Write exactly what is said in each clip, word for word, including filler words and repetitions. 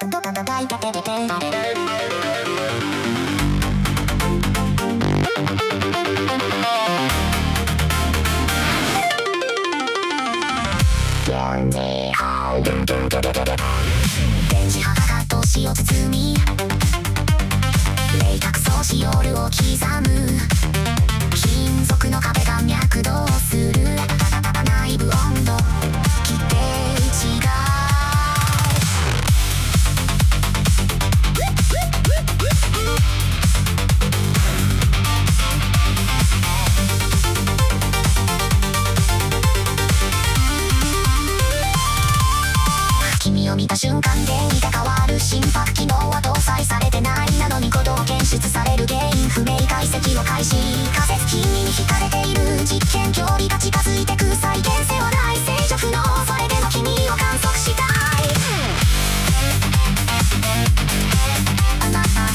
っと戦いかけてて電磁波が都市を包み冷却装置夜を刻む金属の壁が脈動する内部温度規定値が君を見た瞬間で入れ替わる心拍機能は搭載されてないなのに鼓動検出される原因不明解析を開始仮説君に惹かれている実験距離が近づいてく再現性はない正常不能それでも君を観測したいあなた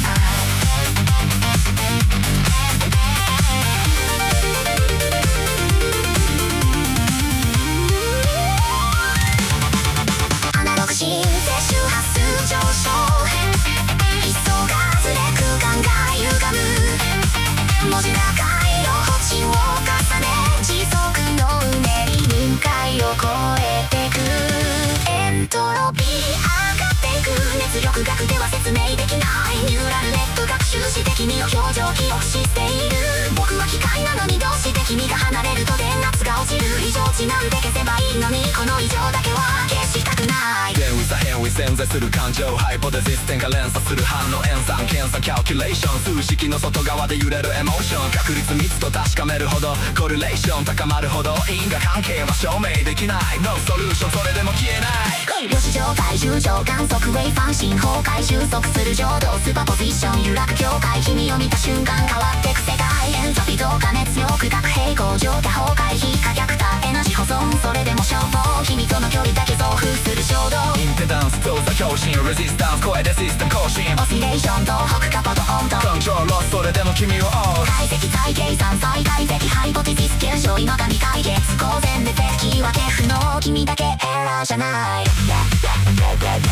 アナログシンセ周波数上昇位相がずれ空間が歪む文字が回路補地を重ね時速のうねり限界を超えてくエントロピー上がっていく熱力学では説明できないニューラルネット学習して君の表情記憶している僕は機械なのにどうして君が離れると電圧が落ちる異常値なんて消せばいいのにこの異常だけは消したくない電位差変位潜在する感情ハイポテシス点が連鎖する反応演算検査キャルキュレーション数式の外側で揺れるエモーション確率密度確かめるほどコレレーション高まるほど因果関係は証明できない No solution それでも消えない量子状態重症観測ウェイファン進崩壊収束する浄土スーパーポジション揺らく境界君を見た瞬間変わってく世界エントロピー増加熱力学平衡状態崩壊非可逆多エナジー保存それでも消耗君との距離だけ増幅する衝動インペダンス動作強振レジスタンス声でシステム更新オシレーション東北カパと温度コントロールロスそれでも君を追う解析再計算再解析ハイポテシス検証今が未解決公然で敵分け不能君だけエラーじゃない